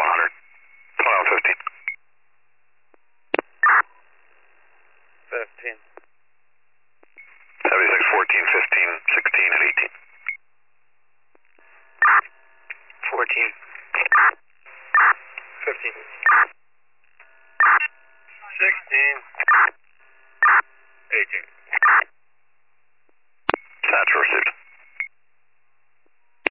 100. 15. 15. 76, 14, 15, 16, and 18. 14. 15. 16. 18. Satch received.